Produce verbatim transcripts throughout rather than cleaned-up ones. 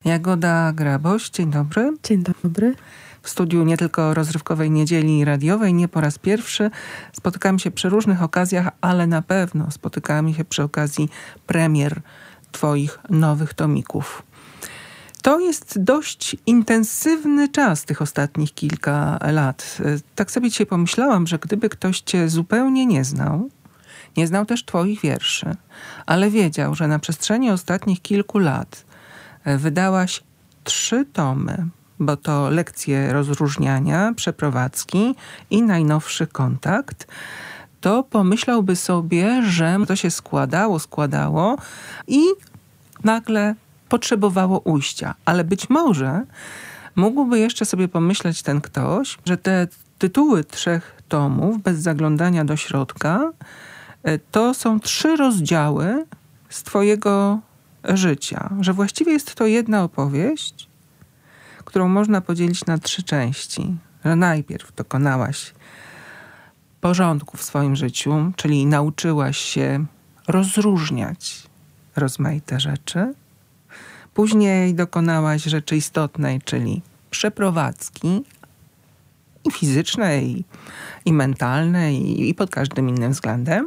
Jagoda Graboś, dzień dobry. Dzień dobry. W studiu nie tylko rozrywkowej niedzieli radiowej, nie po raz pierwszy. Spotykamy się przy różnych okazjach, ale na pewno spotykamy się przy okazji premier twoich nowych tomików. To jest dość intensywny czas tych ostatnich kilka lat. Tak sobie dzisiaj pomyślałam, że gdyby ktoś cię zupełnie nie znał, nie znał też twoich wierszy, ale wiedział, że na przestrzeni ostatnich kilku lat wydałaś trzy tomy, bo to lekcje rozróżniania, przeprowadzki i najnowszy kontakt, to pomyślałby sobie, że to się składało, składało i nagle potrzebowało ujścia. Ale być może mógłby jeszcze sobie pomyśleć ten ktoś, że te tytuły trzech tomów, bez zaglądania do środka, to są trzy rozdziały z twojego życia. Że właściwie jest to jedna opowieść, którą można podzielić na trzy części. Że najpierw dokonałaś porządku w swoim życiu, czyli nauczyłaś się rozróżniać rozmaite rzeczy. Później dokonałaś rzeczy istotnej, czyli przeprowadzki i fizycznej, i, i mentalnej, i, i pod każdym innym względem.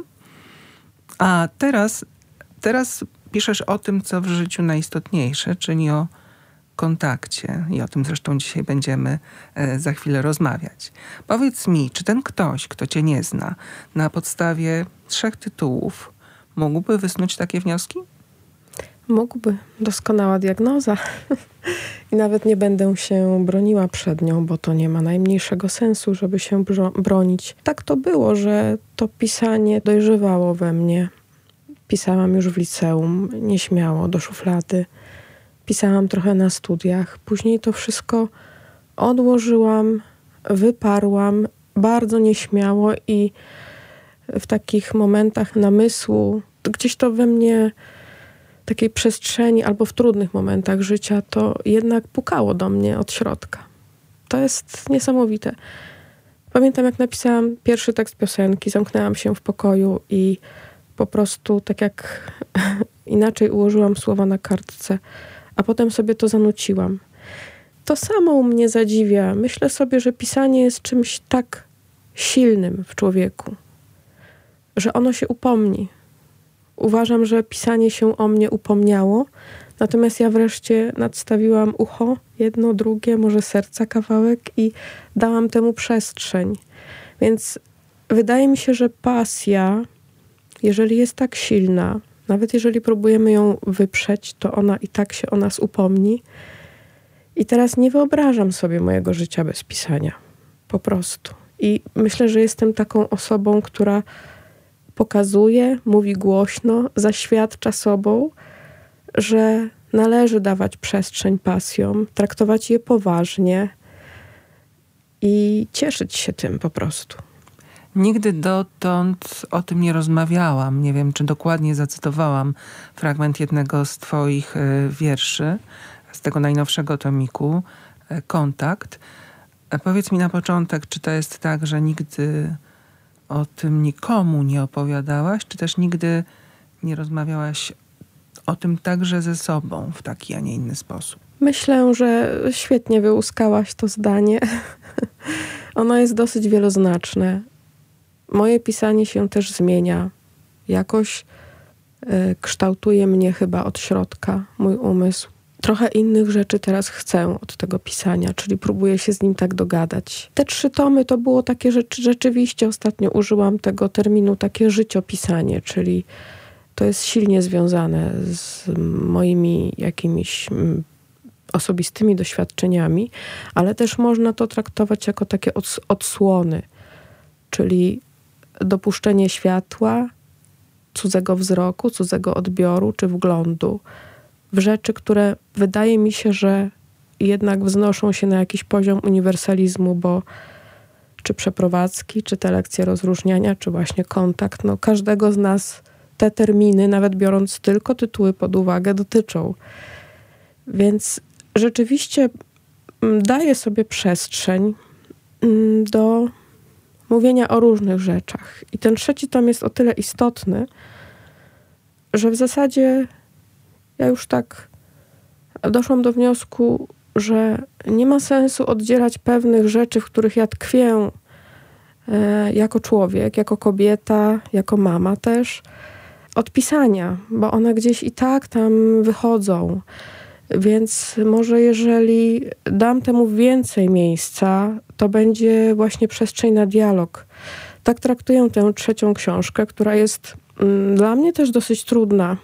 A teraz, teraz piszesz o tym, co w życiu najistotniejsze, czyli o kontakcie. I o tym zresztą dzisiaj będziemy e, za chwilę rozmawiać. Powiedz mi, czy ten ktoś, kto cię nie zna, na podstawie trzech tytułów mógłby wysnuć takie wnioski? Mógłby. Doskonała diagnoza. I nawet nie będę się broniła przed nią, bo to nie ma najmniejszego sensu, żeby się bro- bronić. Tak to było, że to pisanie dojrzewało we mnie. Pisałam już w liceum, nieśmiało, do szuflady. Pisałam trochę na studiach. Później to wszystko odłożyłam, wyparłam bardzo nieśmiało i w takich momentach namysłu, gdzieś to we mnie, takiej przestrzeni albo w trudnych momentach życia, to jednak pukało do mnie od środka. To jest niesamowite. Pamiętam, jak napisałam pierwszy tekst piosenki, zamknęłam się w pokoju i po prostu tak jak inaczej ułożyłam słowa na kartce, a potem sobie to zanuciłam. To samo mnie zadziwia. Myślę sobie, że pisanie jest czymś tak silnym w człowieku, że ono się upomni. Uważam, że pisanie się o mnie upomniało, natomiast ja wreszcie nadstawiłam ucho, jedno, drugie, może serca kawałek i dałam temu przestrzeń. Więc wydaje mi się, że pasja, jeżeli jest tak silna, nawet jeżeli próbujemy ją wyprzeć, to ona i tak się o nas upomni. I teraz nie wyobrażam sobie mojego życia bez pisania. Po prostu. I myślę, że jestem taką osobą, która pokazuje, mówi głośno, zaświadcza sobą, że należy dawać przestrzeń pasjom, traktować je poważnie i cieszyć się tym po prostu. Nigdy dotąd o tym nie rozmawiałam. Nie wiem, czy dokładnie zacytowałam fragment jednego z twoich wierszy, z tego najnowszego tomiku, Kontakt. Powiedz mi na początek, czy to jest tak, że nigdy o tym nikomu nie opowiadałaś, czy też nigdy nie rozmawiałaś o tym także ze sobą w taki, a nie inny sposób? Myślę, że świetnie wyłuskałaś to zdanie. Ono jest dosyć wieloznaczne. Moje pisanie się też zmienia. Jakoś y, kształtuje mnie chyba od środka, mój umysł. Trochę innych rzeczy teraz chcę od tego pisania, czyli próbuję się z nim tak dogadać. Te trzy tomy to było takie rzeczy, rzeczywiście ostatnio użyłam tego terminu, takie życiopisanie, czyli to jest silnie związane z moimi jakimiś osobistymi doświadczeniami, ale też można to traktować jako takie ods- odsłony, czyli dopuszczenie światła, cudzego wzroku, cudzego odbioru czy wglądu w rzeczy, które wydaje mi się, że jednak wznoszą się na jakiś poziom uniwersalizmu, bo czy przeprowadzki, czy te lekcje rozróżniania, czy właśnie kontakt, no każdego z nas te terminy, nawet biorąc tylko tytuły pod uwagę, dotyczą. Więc rzeczywiście daję sobie przestrzeń do mówienia o różnych rzeczach. I ten trzeci tom jest o tyle istotny, że w zasadzie ja już tak doszłam do wniosku, że nie ma sensu oddzielać pewnych rzeczy, w których ja tkwię e, jako człowiek, jako kobieta, jako mama też, od pisania, bo one gdzieś i tak tam wychodzą. Więc może jeżeli dam temu więcej miejsca, to będzie właśnie przestrzeń na dialog. Tak traktuję tę trzecią książkę, która jest mm, dla mnie też dosyć trudna.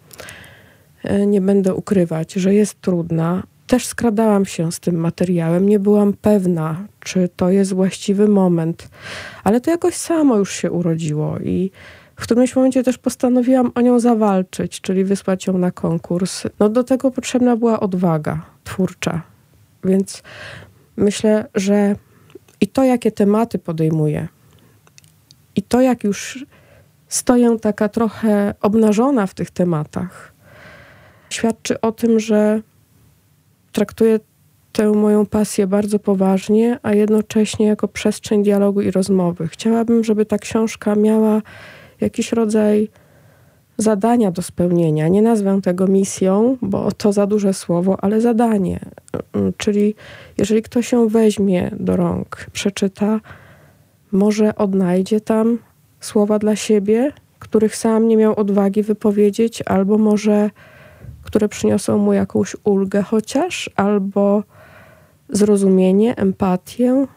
E, nie będę ukrywać, że jest trudna. Też skradałam się z tym materiałem. Nie byłam pewna, czy to jest właściwy moment. Ale to jakoś samo już się urodziło i w którymś momencie też postanowiłam o nią zawalczyć, czyli wysłać ją na konkurs. No do tego potrzebna była odwaga twórcza. Więc myślę, że i to, jakie tematy podejmuję, i to, jak już stoję taka trochę obnażona w tych tematach, świadczy o tym, że traktuję tę moją pasję bardzo poważnie, a jednocześnie jako przestrzeń dialogu i rozmowy. Chciałabym, żeby ta książka miała jakiś rodzaj zadania do spełnienia. Nie nazwę tego misją, bo to za duże słowo, ale zadanie. Czyli jeżeli ktoś ją weźmie do rąk, przeczyta, może odnajdzie tam słowa dla siebie, których sam nie miał odwagi wypowiedzieć, albo może które przyniosą mu jakąś ulgę chociaż, albo zrozumienie, empatię.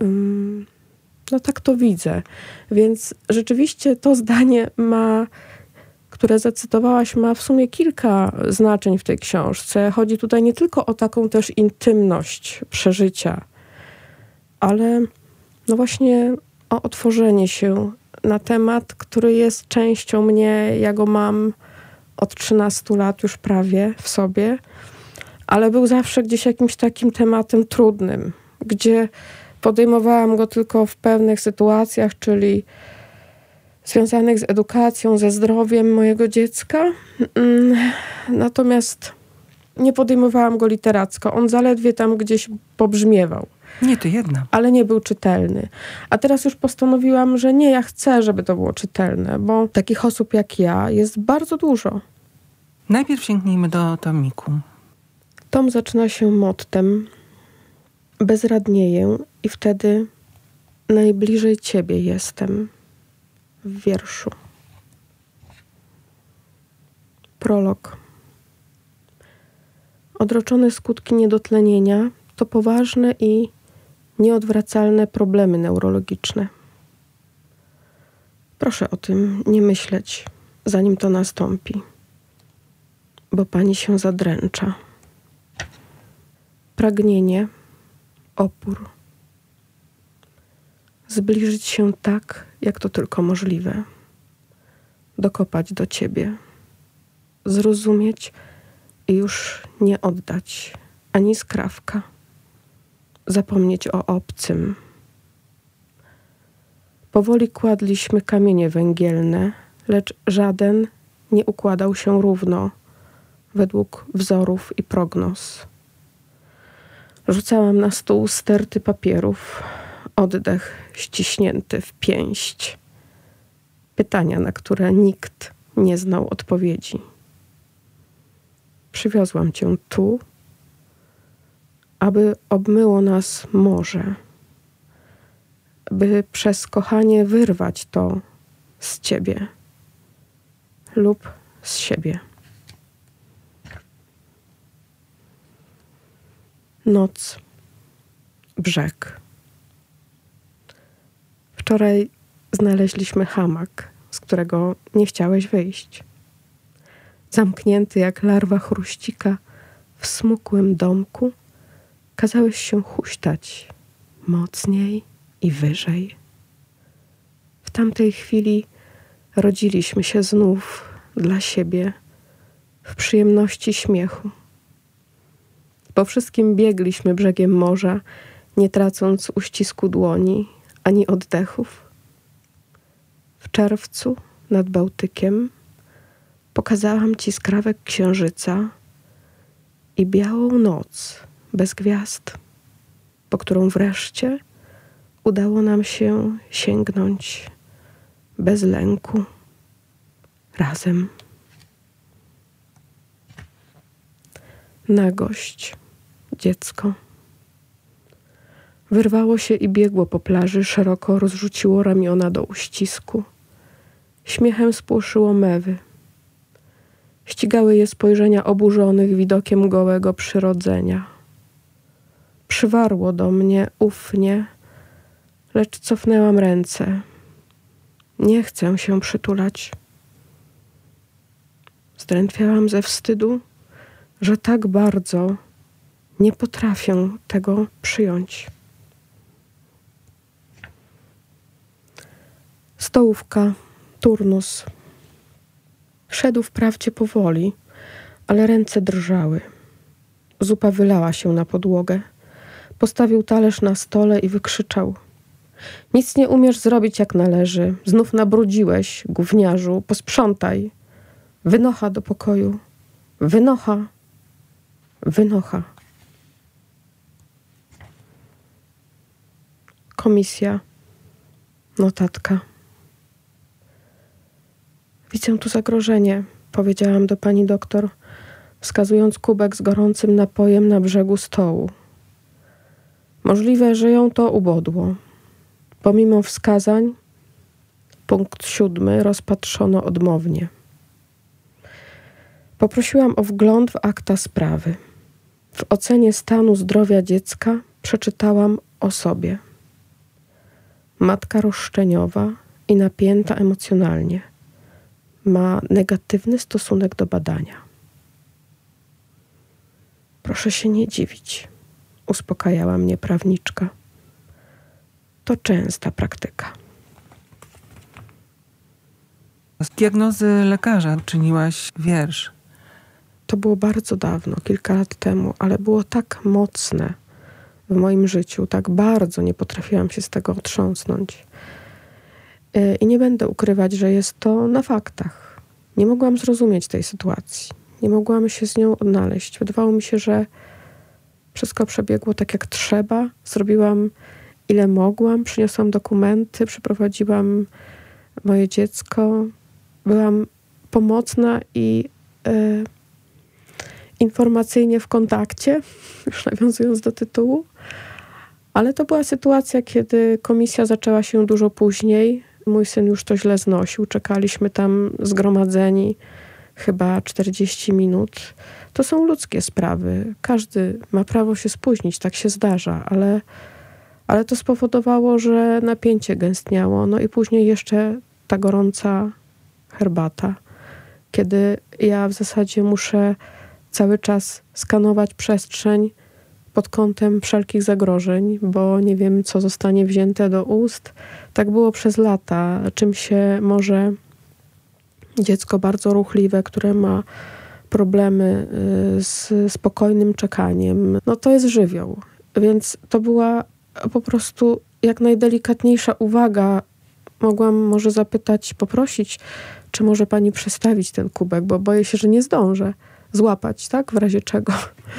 No tak to widzę. Więc rzeczywiście to zdanie ma, które zacytowałaś, ma w sumie kilka znaczeń w tej książce. Chodzi tutaj nie tylko o taką też intymność przeżycia, ale no właśnie o otworzenie się na temat, który jest częścią mnie. Ja go mam od trzynastu lat już prawie w sobie, ale był zawsze gdzieś jakimś takim tematem trudnym, gdzie podejmowałam go tylko w pewnych sytuacjach, czyli związanych z edukacją, ze zdrowiem mojego dziecka. Natomiast nie podejmowałam go literacko. On zaledwie tam gdzieś pobrzmiewał. Nie ty jedna. Ale nie był czytelny. A teraz już postanowiłam, że nie, ja chcę, żeby to było czytelne, bo takich osób jak ja jest bardzo dużo. Najpierw sięgnijmy do tomiku. Tom zaczyna się mottem: bezradnieję i wtedy najbliżej ciebie jestem. W wierszu. Prolog. Odroczone skutki niedotlenienia to poważne i nieodwracalne problemy neurologiczne. Proszę o tym nie myśleć, zanim to nastąpi, bo pani się zadręcza. Pragnienie, opór. Zbliżyć się tak, jak to tylko możliwe. Dokopać do ciebie. Zrozumieć i już nie oddać ani skrawka. Zapomnieć o obcym. Powoli kładliśmy kamienie węgielne, lecz żaden nie układał się równo, według wzorów i prognoz. Rzucałam na stół sterty papierów, oddech ściśnięty w pięść. Pytania, na które nikt nie znał odpowiedzi. Przywiozłam cię tu, aby obmyło nas morze, by przez kochanie wyrwać to z ciebie lub z siebie. Noc, brzeg. Wczoraj znaleźliśmy hamak, z którego nie chciałeś wyjść. Zamknięty jak larwa chruścika w smukłym domku, kazałeś się huśtać mocniej i wyżej. W tamtej chwili rodziliśmy się znów dla siebie w przyjemności śmiechu. Po wszystkim biegliśmy brzegiem morza, nie tracąc uścisku dłoni ani oddechów. W czerwcu nad Bałtykiem pokazałam ci skrawek księżyca i białą noc bez gwiazd, po którą wreszcie udało nam się sięgnąć bez lęku, razem. Nagość. Dziecko. Wyrwało się i biegło po plaży, szeroko rozrzuciło ramiona do uścisku. Śmiechem spłoszyło mewy. Ścigały je spojrzenia oburzonych widokiem gołego przyrodzenia. Przywarło do mnie ufnie, lecz cofnęłam ręce. Nie chcę się przytulać. Zdrętwiałam ze wstydu, że tak bardzo nie potrafię tego przyjąć. Stołówka, turnus. Szedł wprawdzie powoli, ale ręce drżały. Zupa wylała się na podłogę. Postawił talerz na stole i wykrzyczał: nic nie umiesz zrobić jak należy. Znów nabrudziłeś, gówniarzu. Posprzątaj. Wynocha do pokoju. Wynocha. Wynocha. Komisja. Notatka. Widzę tu zagrożenie, powiedziałam do pani doktor, wskazując kubek z gorącym napojem na brzegu stołu. Możliwe, że ją to ubodło. Pomimo wskazań, punkt siódmy rozpatrzono odmownie. Poprosiłam o wgląd w akta sprawy. W ocenie stanu zdrowia dziecka przeczytałam o sobie. Matka roszczeniowa i napięta emocjonalnie. Ma negatywny stosunek do badania. Proszę się nie dziwić, uspokajała mnie prawniczka. To częsta praktyka. Z diagnozy lekarza czyniłaś wiersz. To było bardzo dawno, kilka lat temu, ale było tak mocne w moim życiu, tak bardzo nie potrafiłam się z tego otrząsnąć. I nie będę ukrywać, że jest to na faktach. Nie mogłam zrozumieć tej sytuacji. Nie mogłam się z nią odnaleźć. Wydawało mi się, że wszystko przebiegło tak jak trzeba. Zrobiłam ile mogłam, przyniosłam dokumenty, przyprowadziłam moje dziecko. Byłam pomocna i e, informacyjnie w kontakcie, już nawiązując do tytułu. Ale to była sytuacja, kiedy komisja zaczęła się dużo później. Mój syn już to źle znosił. Czekaliśmy tam zgromadzeni chyba czterdzieści minut. To są ludzkie sprawy. Każdy ma prawo się spóźnić, tak się zdarza, ale, ale to spowodowało, że napięcie gęstniało. No i później jeszcze ta gorąca herbata, kiedy ja w zasadzie muszę cały czas skanować przestrzeń pod kątem wszelkich zagrożeń, bo nie wiem, co zostanie wzięte do ust. Tak było przez lata. Czym się może dziecko bardzo ruchliwe, które ma problemy z spokojnym czekaniem, no to jest żywioł. Więc to była po prostu jak najdelikatniejsza uwaga. Mogłam może zapytać, poprosić, czy może pani przestawić ten kubek, bo boję się, że nie zdążę złapać, tak? W razie czego.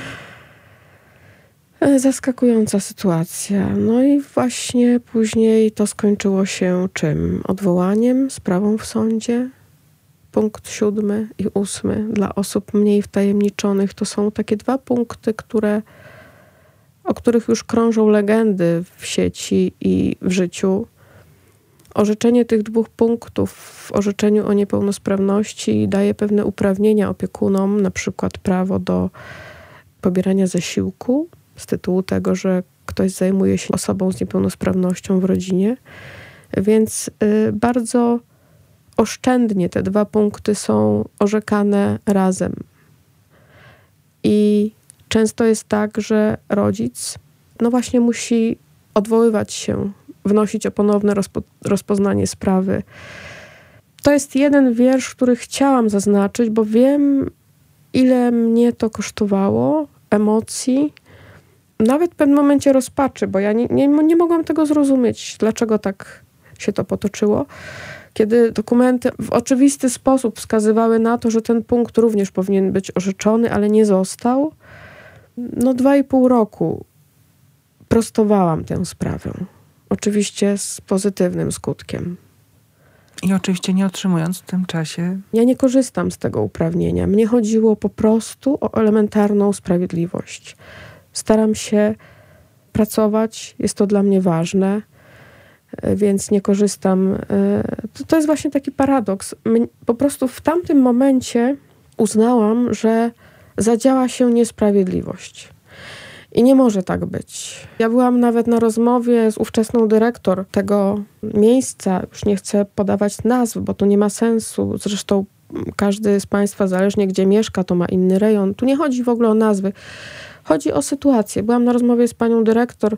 Zaskakująca sytuacja. No i właśnie później to skończyło się czym? Odwołaniem, sprawą w sądzie. Punkt siódmy i ósmy dla osób mniej wtajemniczonych to są takie dwa punkty, które, o których już krążą legendy w sieci i w życiu. Orzeczenie tych dwóch punktów w orzeczeniu o niepełnosprawności daje pewne uprawnienia opiekunom, na przykład prawo do pobierania zasiłku z tytułu tego, że ktoś zajmuje się osobą z niepełnosprawnością w rodzinie. Więc y, bardzo oszczędnie te dwa punkty są orzekane razem. I często jest tak, że rodzic no właśnie musi odwoływać się, wnosić o ponowne rozpo, rozpoznanie sprawy. To jest jeden wiersz, który chciałam zaznaczyć, bo wiem, ile mnie to kosztowało, emocji, nawet w pewnym momencie rozpaczy, bo ja nie, nie, nie mogłam tego zrozumieć, dlaczego tak się to potoczyło. Kiedy dokumenty w oczywisty sposób wskazywały na to, że ten punkt również powinien być orzeczony, ale nie został. No dwa i pół roku prostowałam tę sprawę. Oczywiście z pozytywnym skutkiem. I oczywiście nie otrzymując w tym czasie... Ja nie korzystam z tego uprawnienia. Mnie chodziło po prostu o elementarną sprawiedliwość. Staram się pracować, jest to dla mnie ważne, więc nie korzystam. To, to jest właśnie taki paradoks. Po prostu w tamtym momencie uznałam, że zadziała się niesprawiedliwość. I nie może tak być. Ja byłam nawet na rozmowie z ówczesną dyrektor tego miejsca. Już nie chcę podawać nazw, bo to nie ma sensu. Zresztą każdy z Państwa, zależnie gdzie mieszka, to ma inny rejon. Tu nie chodzi w ogóle o nazwy. Chodzi o sytuację. Byłam na rozmowie z panią dyrektor,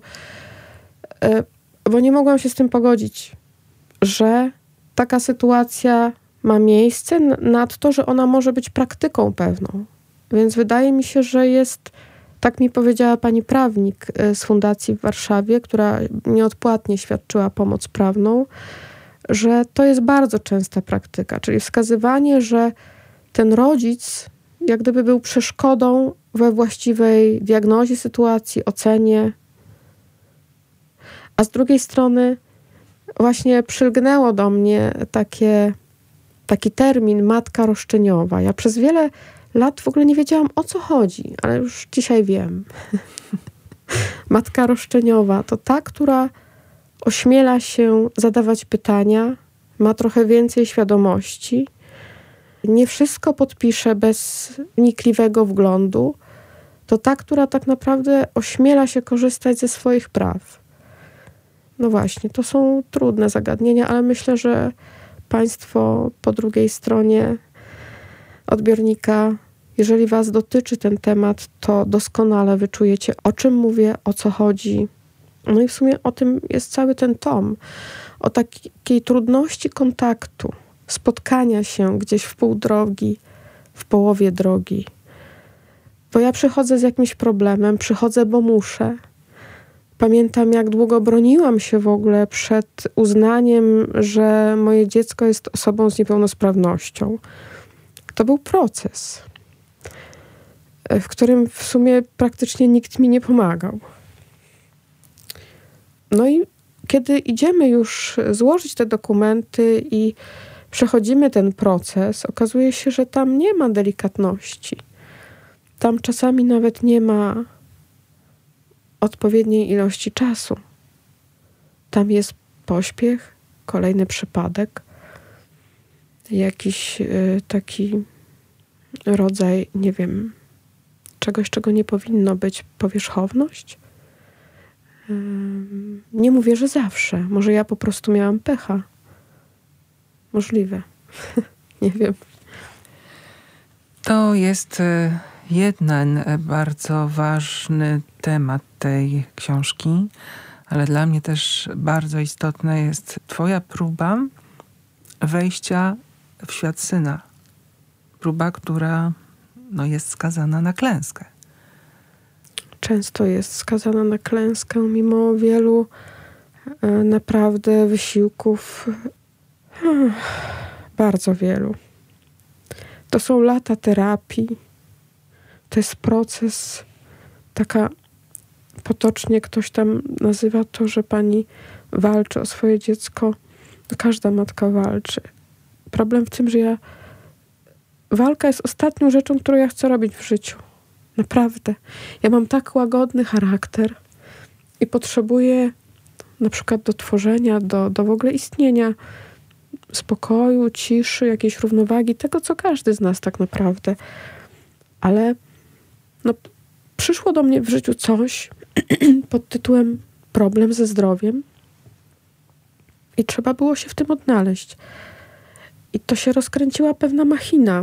bo nie mogłam się z tym pogodzić, że taka sytuacja ma miejsce, nadto, że ona może być praktyką pewną. Więc wydaje mi się, że jest... Tak mi powiedziała pani prawnik z fundacji w Warszawie, która nieodpłatnie świadczyła pomoc prawną, że to jest bardzo częsta praktyka, czyli wskazywanie, że ten rodzic jak gdyby był przeszkodą we właściwej diagnozie sytuacji, ocenie. A z drugiej strony właśnie przylgnęło do mnie takie, taki termin matka roszczeniowa. Ja przez wiele lat w ogóle nie wiedziałam, o co chodzi, ale już dzisiaj wiem. Matka roszczeniowa to ta, która ośmiela się zadawać pytania, ma trochę więcej świadomości, nie wszystko podpisze bez wnikliwego wglądu. To ta, która tak naprawdę ośmiela się korzystać ze swoich praw. No właśnie, to są trudne zagadnienia, ale myślę, że Państwo po drugiej stronie odbiornika, jeżeli Was dotyczy ten temat, to doskonale wyczujecie, o czym mówię, o co chodzi. No i w sumie o tym jest cały ten tom. O takiej trudności kontaktu, spotkania się gdzieś w pół drogi, w połowie drogi. Bo ja przychodzę z jakimś problemem, przychodzę, bo muszę. Pamiętam, jak długo broniłam się w ogóle przed uznaniem, że moje dziecko jest osobą z niepełnosprawnością. To był proces, w którym w sumie praktycznie nikt mi nie pomagał. No i kiedy idziemy już złożyć te dokumenty i przechodzimy ten proces, okazuje się, że tam nie ma delikatności. Tam czasami nawet nie ma odpowiedniej ilości czasu. Tam jest pośpiech, kolejny przypadek, jakiś y, taki rodzaj, nie wiem, czegoś, czego nie powinno być, powierzchowność. Y, nie mówię, że zawsze. Może ja po prostu miałam pecha. Możliwe. Nie wiem. To jest jeden bardzo ważny temat tej książki, ale dla mnie też bardzo istotna jest twoja próba wejścia w świat syna. Próba, która no, jest skazana na klęskę. Często jest skazana na klęskę, mimo wielu e, naprawdę wysiłków. Hmm, bardzo wielu. To są lata terapii. To jest proces, taka potocznie ktoś tam nazywa to, że pani walczy o swoje dziecko. Każda matka walczy. Problem w tym, że ja walka jest ostatnią rzeczą, którą ja chcę robić w życiu. Naprawdę. Ja mam tak łagodny charakter i potrzebuję na przykład do tworzenia, do, do w ogóle istnienia spokoju, ciszy, jakiejś równowagi, tego, co każdy z nas tak naprawdę. Ale no, przyszło do mnie w życiu coś pod tytułem problem ze zdrowiem i trzeba było się w tym odnaleźć. I to się rozkręciła pewna machina,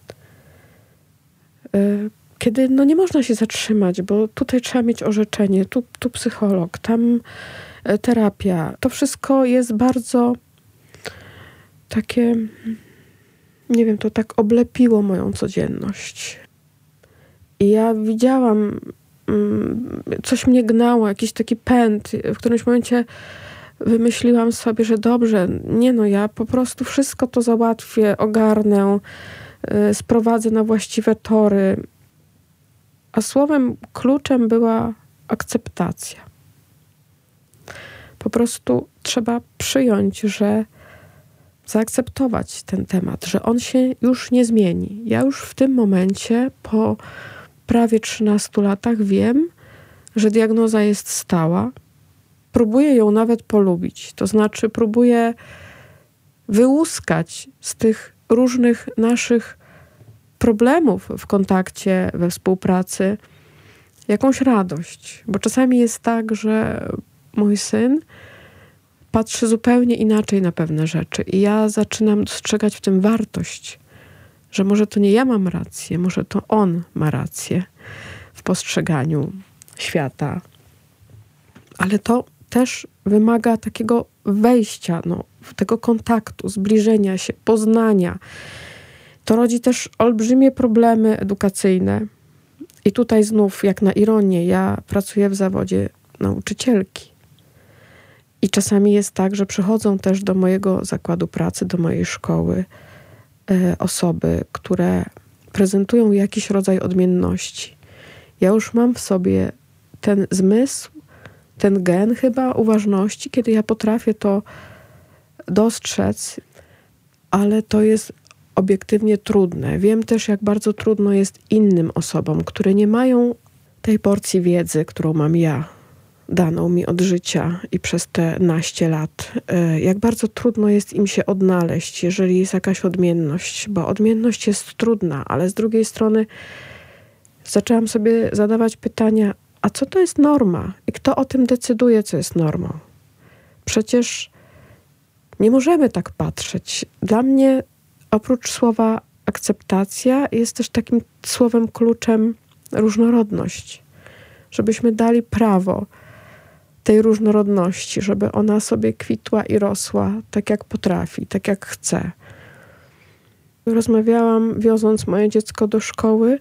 kiedy no, nie można się zatrzymać, bo tutaj trzeba mieć orzeczenie, tu, tu psycholog, tam terapia. To wszystko jest bardzo takie, nie wiem, to tak oblepiło moją codzienność. I ja widziałam, coś mnie gnało, jakiś taki pęd. W którymś momencie wymyśliłam sobie, że dobrze, nie no, ja po prostu wszystko to załatwię, ogarnę, sprowadzę na właściwe tory. A słowem kluczem była akceptacja. Po prostu trzeba przyjąć, że zaakceptować ten temat, że on się już nie zmieni. Ja już w tym momencie, po prawie trzynastu latach wiem, że diagnoza jest stała. Próbuję ją nawet polubić. To znaczy próbuję wyłuskać z tych różnych naszych problemów w kontakcie, we współpracy jakąś radość. Bo czasami jest tak, że mój syn patrzy zupełnie inaczej na pewne rzeczy i ja zaczynam dostrzegać w tym wartość, że może to nie ja mam rację, może to on ma rację w postrzeganiu świata. Ale to też wymaga takiego wejścia, no, tego kontaktu, zbliżenia się, poznania. To rodzi też olbrzymie problemy edukacyjne. I tutaj znów, jak na ironię, ja pracuję w zawodzie nauczycielki. I czasami jest tak, że przychodzą też do mojego zakładu pracy, do mojej szkoły e, osoby, które prezentują jakiś rodzaj odmienności. Ja już mam w sobie ten zmysł, ten gen chyba uważności, kiedy ja potrafię to dostrzec, ale to jest obiektywnie trudne. Wiem też, jak bardzo trudno jest innym osobom, które nie mają tej porcji wiedzy, którą mam ja, daną mi od życia i przez te naście lat. Jak bardzo trudno jest im się odnaleźć, jeżeli jest jakaś odmienność, bo odmienność jest trudna, ale z drugiej strony zaczęłam sobie zadawać pytania, a co to jest norma? I kto o tym decyduje, co jest normą? Przecież nie możemy tak patrzeć. Dla mnie oprócz słowa akceptacja jest też takim słowem kluczem różnorodność. Żebyśmy dali prawo tej różnorodności, żeby ona sobie kwitła i rosła tak jak potrafi, tak jak chce. Rozmawiałam, wioząc moje dziecko do szkoły,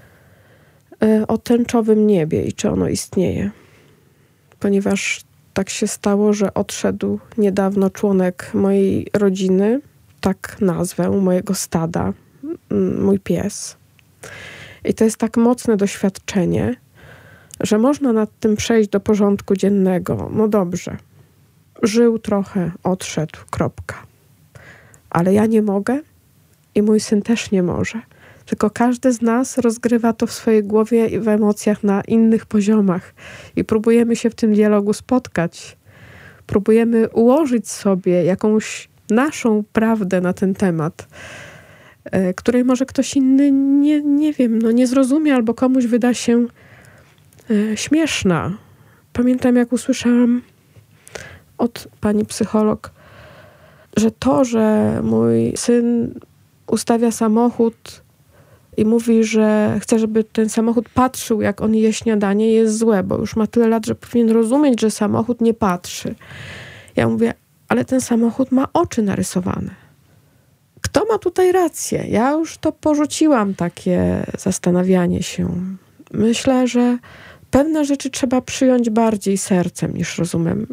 o tęczowym niebie i czy ono istnieje. Ponieważ tak się stało, że odszedł niedawno członek mojej rodziny, tak nazwę, mojego stada, mój pies. I to jest tak mocne doświadczenie, że można nad tym przejść do porządku dziennego. No dobrze, żył trochę, odszedł, kropka. Ale ja nie mogę i mój syn też nie może. Tylko każdy z nas rozgrywa to w swojej głowie i w emocjach na innych poziomach. I próbujemy się w tym dialogu spotkać. Próbujemy ułożyć sobie jakąś naszą prawdę na ten temat, której może ktoś inny nie, nie wiem, no nie zrozumie albo komuś wyda się e, śmieszna. Pamiętam, jak usłyszałam od pani psycholog, że to, że mój syn ustawia samochód i mówi, że chce, żeby ten samochód patrzył, jak on je śniadanie, jest złe, bo już ma tyle lat, że powinien rozumieć, że samochód nie patrzy. Ja mówię, ale ten samochód ma oczy narysowane. Kto ma tutaj rację? Ja już to porzuciłam, takie zastanawianie się. Myślę, że pewne rzeczy trzeba przyjąć bardziej sercem niż rozumem.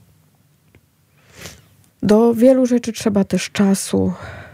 Do wielu rzeczy trzeba też czasu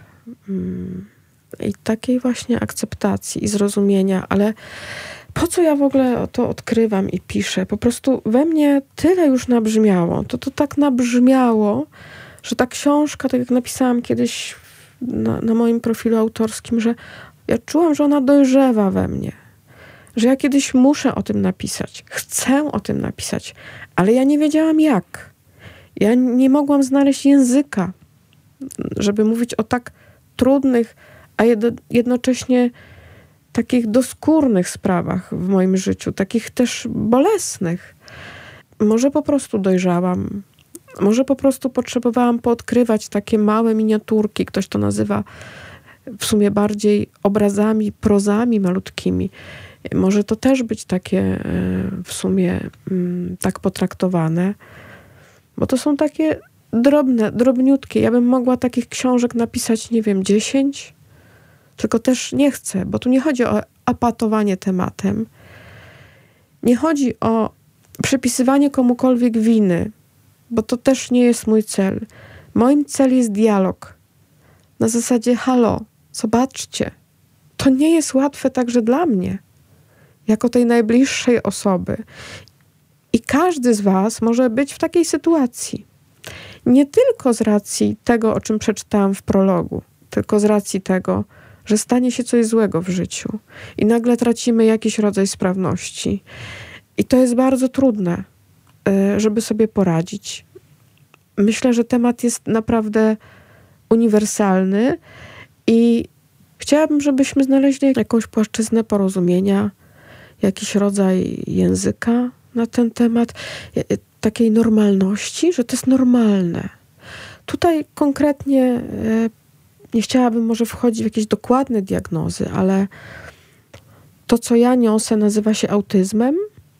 i takiej właśnie akceptacji i zrozumienia, ale po co ja w ogóle to odkrywam i piszę? Po prostu we mnie tyle już nabrzmiało. To to tak nabrzmiało, że ta książka, tak jak napisałam kiedyś na, na moim profilu autorskim, że ja czułam, że ona dojrzewa we mnie. Że ja kiedyś muszę o tym napisać. Chcę o tym napisać, ale ja nie wiedziałam jak. Ja nie mogłam znaleźć języka, żeby mówić o tak trudnych, a jednocześnie takich doskórnych sprawach w moim życiu, takich też bolesnych. Może po prostu dojrzałam. Może po prostu potrzebowałam poodkrywać takie małe miniaturki. Ktoś to nazywa w sumie bardziej obrazami, prozami malutkimi. Może to też być takie w sumie tak potraktowane. Bo to są takie drobne, drobniutkie. Ja bym mogła takich książek napisać, nie wiem, dziesięć. Tylko też nie chcę, bo tu nie chodzi o apatowanie tematem. Nie chodzi o przypisywanie komukolwiek winy, bo to też nie jest mój cel. Moim celem jest dialog. Na zasadzie, halo, zobaczcie, to nie jest łatwe także dla mnie, jako tej najbliższej osoby. I każdy z was może być w takiej sytuacji. Nie tylko z racji tego, o czym przeczytałam w prologu, tylko z racji tego, że stanie się coś złego w życiu i nagle tracimy jakiś rodzaj sprawności. I to jest bardzo trudne, żeby sobie poradzić. Myślę, że temat jest naprawdę uniwersalny i chciałabym, żebyśmy znaleźli jakąś płaszczyznę porozumienia, jakiś rodzaj języka na ten temat, takiej normalności, że to jest normalne. Tutaj konkretnie nie chciałabym może wchodzić w jakieś dokładne diagnozy, ale to, co ja niosę, nazywa się autyzmem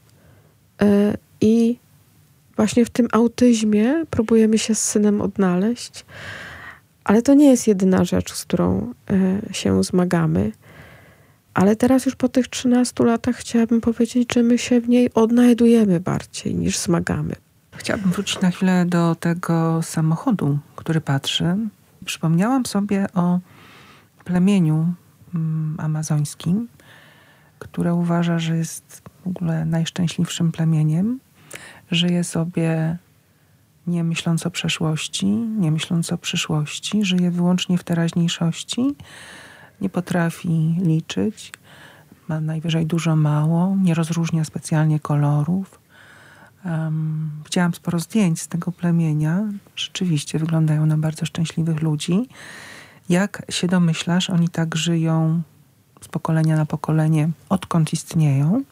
i właśnie w tym autyzmie próbujemy się z synem odnaleźć, ale to nie jest jedyna rzecz, z którą się zmagamy. Ale teraz już po tych trzynastu latach chciałabym powiedzieć, że my się w niej odnajdujemy bardziej niż zmagamy. Chciałabym wrócić na chwilę do tego samochodu, który patrzy. Przypomniałam sobie o plemieniu mm, amazońskim, które uważa, że jest w ogóle najszczęśliwszym plemieniem. Żyje sobie nie myśląc o przeszłości, nie myśląc o przyszłości. Żyje wyłącznie w teraźniejszości. Nie potrafi liczyć. Ma najwyżej dużo mało. Nie rozróżnia specjalnie kolorów. Um, widziałam sporo zdjęć z tego plemienia. Rzeczywiście wyglądają na bardzo szczęśliwych ludzi. Jak się domyślasz, oni tak żyją z pokolenia na pokolenie, odkąd istnieją.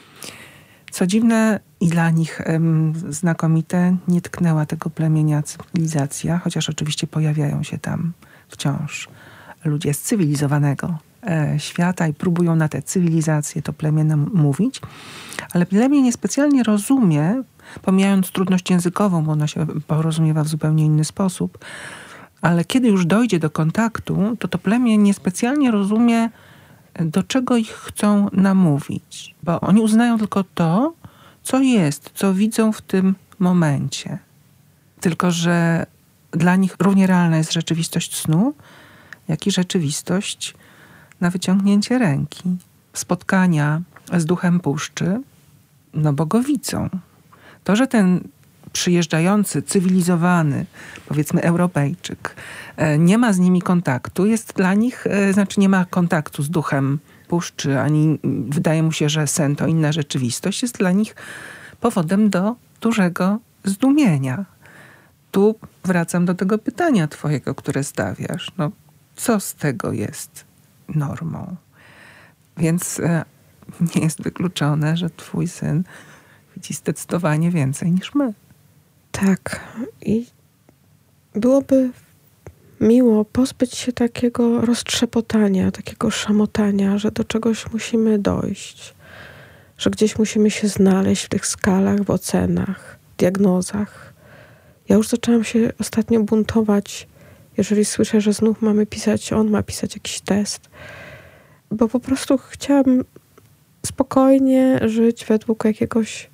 Co dziwne i dla nich um, znakomite, nie tknęła tego plemienia cywilizacja, chociaż oczywiście pojawiają się tam wciąż ludzie z cywilizowanego e, świata i próbują na tę cywilizację, to plemię nam mówić. Ale plemię niespecjalnie rozumie, pomijając trudność językową, bo ona się porozumiewa w zupełnie inny sposób, ale kiedy już dojdzie do kontaktu, to to plemię niespecjalnie rozumie, do czego ich chcą namówić. Bo oni uznają tylko to, co jest, co widzą w tym momencie. Tylko że dla nich równie realna jest rzeczywistość snu, jak i rzeczywistość na wyciągnięcie ręki. Spotkania z duchem puszczy, no bo go widzą. To, że ten przyjeżdżający, cywilizowany, powiedzmy Europejczyk, nie ma z nimi kontaktu, jest dla nich, znaczy nie ma kontaktu z duchem puszczy, ani wydaje mu się, że sen to inna rzeczywistość, jest dla nich powodem do dużego zdumienia. Tu wracam do tego pytania twojego, które stawiasz. No, co z tego jest normą? Więc e, nie jest wykluczone, że twój syn widzi zdecydowanie więcej niż my. Tak. I byłoby miło pozbyć się takiego roztrzepotania, takiego szamotania, że do czegoś musimy dojść, że gdzieś musimy się znaleźć w tych skalach, w ocenach, diagnozach. Ja już zaczęłam się ostatnio buntować, jeżeli słyszę, że znów mamy pisać, on ma pisać jakiś test, bo po prostu chciałam spokojnie żyć według jakiegoś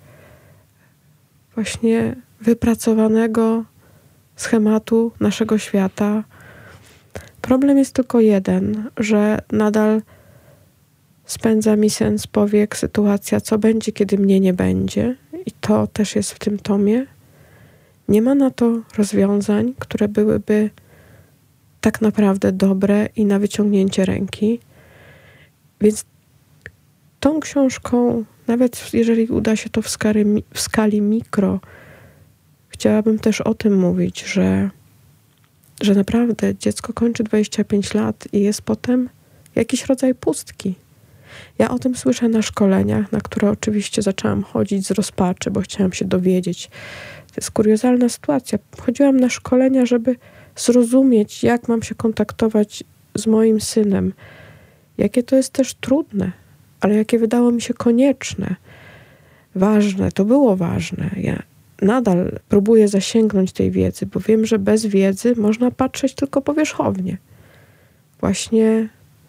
właśnie wypracowanego schematu naszego świata. Problem jest tylko jeden, że nadal spędza mi sen z powiek sytuacja, co będzie, kiedy mnie nie będzie. I to też jest w tym tomie. Nie ma na to rozwiązań, które byłyby tak naprawdę dobre i na wyciągnięcie ręki. Więc tą książką, nawet jeżeli uda się to w skali, w skali mikro, chciałabym też o tym mówić, że, że naprawdę dziecko kończy dwadzieścia pięć lat i jest potem jakiś rodzaj pustki. Ja o tym słyszę na szkoleniach, na które oczywiście zaczęłam chodzić z rozpaczy, bo chciałam się dowiedzieć. To jest kuriozalna sytuacja. Chodziłam na szkolenia, żeby zrozumieć, jak mam się kontaktować z moim synem. Jakie to jest też trudne, ale jakie wydało mi się konieczne, ważne. To było ważne. Ja nadal próbuję zasięgnąć tej wiedzy, bo wiem, że bez wiedzy można patrzeć tylko powierzchownie. Właśnie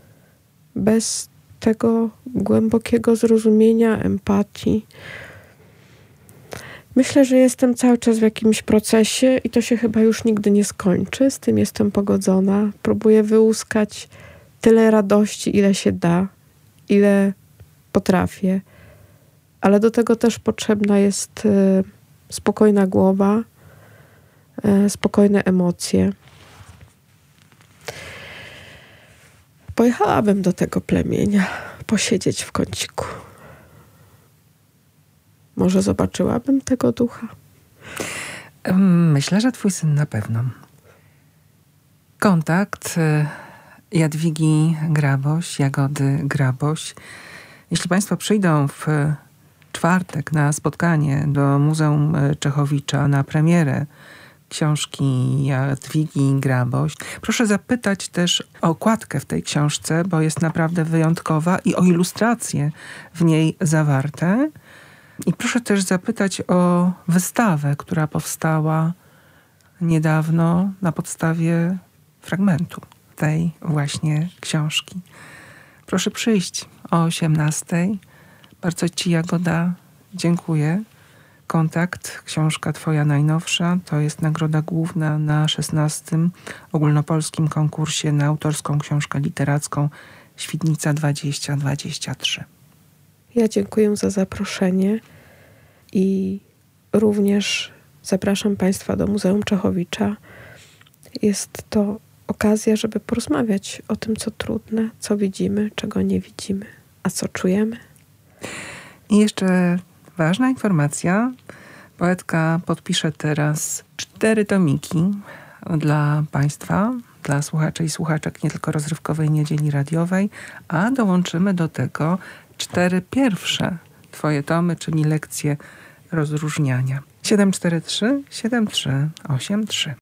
bez tego głębokiego zrozumienia, empatii. Myślę, że jestem cały czas w jakimś procesie i to się chyba już nigdy nie skończy. Z tym jestem pogodzona. Próbuję wyłuskać tyle radości, ile się da, ile potrafię. Ale do tego też potrzebna jest y, spokojna głowa, e, spokojne emocje. Pojechałabym do tego plemienia, posiedzieć w kąciku. Może zobaczyłabym tego ducha. Myślę, że twój syn na pewno. Kontakt Jadwigi Graboś, Jagody Graboś. Jeśli państwo przyjdą w czwartek na spotkanie do Muzeum Czechowicza na premierę książki Jadwigi Graboś, proszę zapytać też o okładkę w tej książce, bo jest naprawdę wyjątkowa, i o ilustracje w niej zawarte. I proszę też zapytać o wystawę, która powstała niedawno na podstawie fragmentu tej właśnie książki. Proszę przyjść o osiemnastej. Bardzo ci, Jagoda, dziękuję. Kontakt, książka twoja najnowsza, to jest nagroda główna na szesnastym ogólnopolskim konkursie na autorską książkę literacką Świdnica dwadzieścia dwadzieścia trzy. Ja dziękuję za zaproszenie i również zapraszam państwa do Muzeum Czechowicza. Jest to okazja, żeby porozmawiać o tym, co trudne, co widzimy, czego nie widzimy, a co czujemy. I jeszcze ważna informacja. Poetka podpisze teraz cztery tomiki dla państwa, dla słuchaczy i słuchaczek nie tylko rozrywkowej niedzieli radiowej, a dołączymy do tego cztery pierwsze twoje tomy, czyli lekcje rozróżniania. siedem cztery trzy siedem trzy osiem trzy.